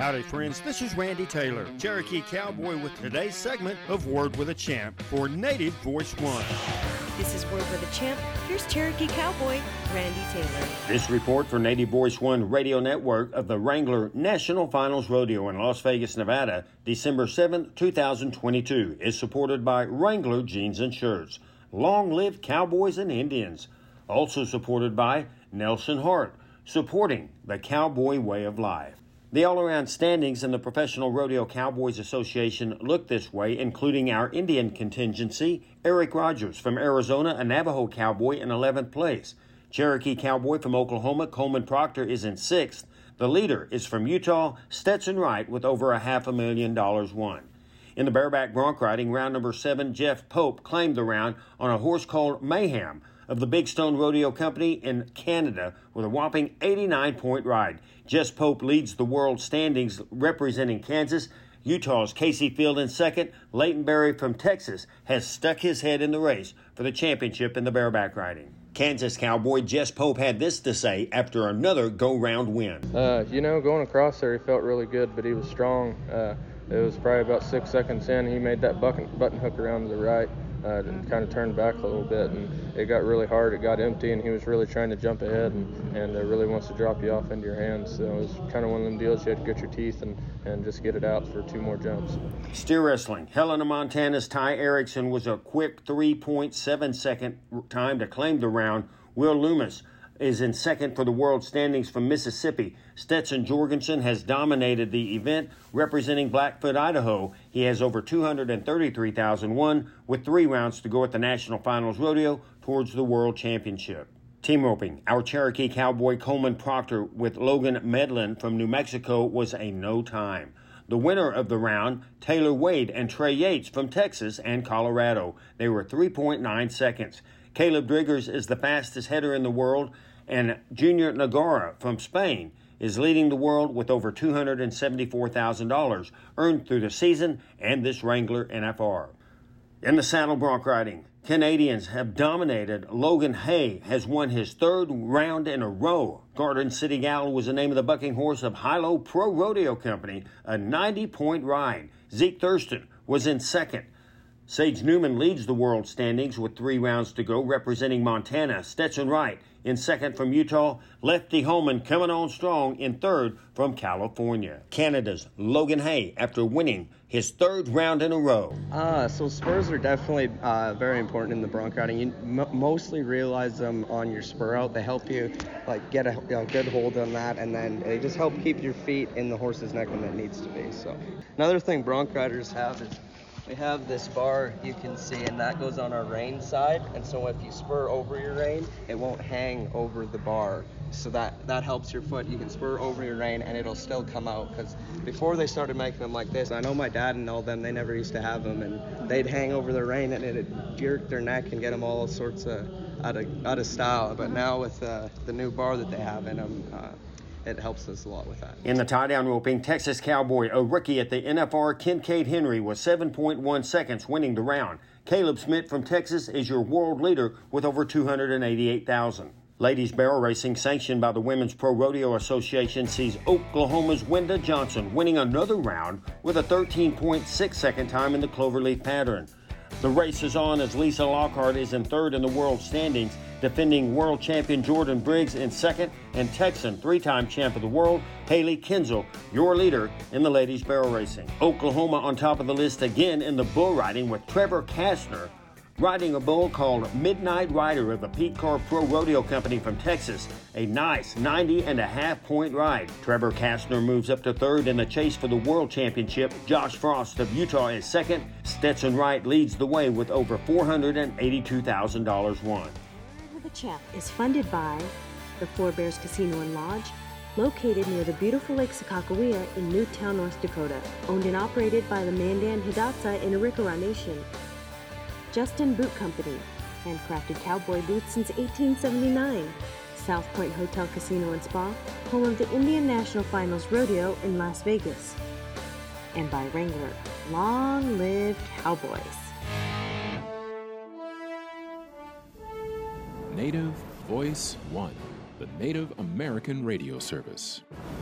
Howdy, friends. This is Randy Taylor, Cherokee Cowboy, with today's segment of Word with a Champ for Native Voice One. This is Word with a Champ. Here's Cherokee Cowboy, Randy Taylor. This report for Native Voice One Radio Network of the Wrangler National Finals Rodeo in Las Vegas, Nevada, December 7th, 2022, is supported by Wrangler Jeans and Shirts. Long live Cowboys and Indians. Also supported by Nelson Hart, supporting the cowboy way of life. The all-around standings in the Professional Rodeo Cowboys Association look this way, including our Indian contingency. Eric Rogers from Arizona, a Navajo Cowboy, in 11th place. Cherokee Cowboy from Oklahoma, Coleman Proctor, is in 6th. The leader is from Utah, Stetson Wright, with over $500,000 won. In the bareback bronc riding, round number 7, Jeff Pope claimed the round on a horse called Mayhem of the Big Stone Rodeo Company in Canada with a whopping 89-point ride. Jess Pope leads the world standings representing Kansas. Utah's Casey Field in second. Leighton Berry from Texas has stuck his head in the race for the championship in the bareback riding. Kansas Cowboy Jess Pope had this to say after another go-round win. Going across there, he felt really good, but he was strong. It was probably about 6 seconds in. He made that button hook around to the right. And kind of turned back a little bit, and it got really hard. It got empty, and he was really trying to jump ahead, and it really wants to drop you off into your hands. So it was kind of one of them deals you had to get your teeth and just get it out for 2 more jumps. Steer wrestling. Helena, Montana's Ty Erickson was a quick 3.7 second time to claim the round. Will Loomis is in second for the world standings from Mississippi. Stetson Jorgensen has dominated the event, representing Blackfoot, Idaho. He has over $233,000 won with 3 rounds to go at the National Finals Rodeo towards the World Championship. Team roping. Our Cherokee Cowboy Coleman Proctor with Logan Medlin from New Mexico was a no time. The winner of the round, Taylor Wade and Trey Yates from Texas and Colorado. They were 3.9 seconds. Caleb Driggers is the fastest header in the world, and Junior Nagara from Spain is leading the world with over $274,000 earned through the season and this Wrangler NFR. In the saddle bronc riding, Canadians have dominated. Logan Hay has won his 3rd round in a row. Garden City Gal was the name of the bucking horse of Hilo Pro Rodeo Company, a 90-point ride. Zeke Thurston was in second. Sage Newman leads the world standings with 3 rounds to go, representing Montana. Stetson Wright in second from Utah. Lefty Holman coming on strong in third from California. Canada's Logan Hay after winning his 3rd round in a row. So spurs are definitely very important in the bronc riding. You mostly realize them on your spur out. They help you get a good hold on that, and then they just help keep your feet in the horse's neck when it needs to be. So another thing bronc riders have is we have this bar you can see, and that goes on our rein side, and so if you spur over your rein, it won't hang over the bar. So that helps your foot. You can spur over your rein and it'll still come out, because before they started making them like this, I know my dad and all them, they never used to have them, and they'd hang over their rein and it'd jerk their neck and get them all sorts of out of style. But now with the new bar that they have in them, it helps us a lot with that. In the tie-down roping, Texas Cowboy, a rookie at the NFR, Kincaid Henry, was 7.1 seconds winning the round. Caleb Smith from Texas is your world leader with over $288,000. Ladies barrel racing, sanctioned by the Women's Pro Rodeo Association, sees Oklahoma's Wenda Johnson winning another round with a 13.6 second time in the cloverleaf pattern. The race is on as Lisa Lockhart is in 3rd in the world standings, defending world champion Jordan Briggs in 2nd, and Texan 3-time champ of the world, Haley Kinzel, your leader in the ladies barrel racing. Oklahoma on top of the list again in the bull riding with Trevor Kastner riding a bull called Midnight Rider of the Pete Carr Pro Rodeo Company from Texas, a nice 90.5-point ride. Trevor Kastner moves up to 3rd in the chase for the World Championship. Josh Frost of Utah is 2nd. Stetson Wright leads the way with over $482,000 won. The Champ is funded by the Four Bears Casino and Lodge, located near the beautiful Lake Sakakawea in Newtown, North Dakota, owned and operated by the Mandan Hidatsa in Arikara Nation. Justin Boot Company, handcrafted cowboy boots since 1879. South Point Hotel Casino and Spa, home of the Indian National Finals Rodeo in Las Vegas. And by Wrangler, long live Cowboys. Native Voice One, the Native American radio service.